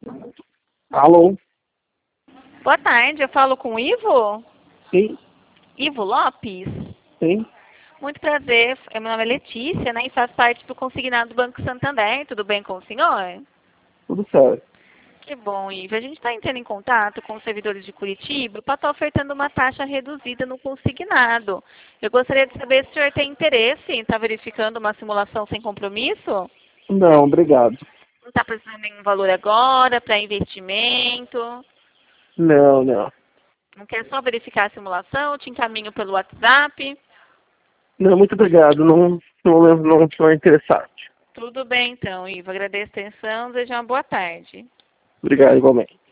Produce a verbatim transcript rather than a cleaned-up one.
Alô? Boa tarde, eu falo com o Ivo? Sim, Ivo Lopes? sim. Muito prazer, meu nome é Letícia, né, e faço parte do consignado do Banco Santander. Tudo bem com o senhor? Tudo certo. Que bom, Ivo. A gente está entrando em contato com os servidores de Curitiba para estar ofertando uma taxa reduzida no consignado. Eu gostaria de saber se o senhor tem interesse em estar verificando uma simulação sem compromisso? Não, obrigado. Não está precisando de nenhum valor agora para investimento? Não, não. Não quer só verificar a simulação? Eu te encaminho pelo WhatsApp. Não, muito obrigado. Não, não, não estou interessado. Tudo bem então, Ivo. Agradeço a atenção. Desejo uma boa tarde. Obrigado, igualmente.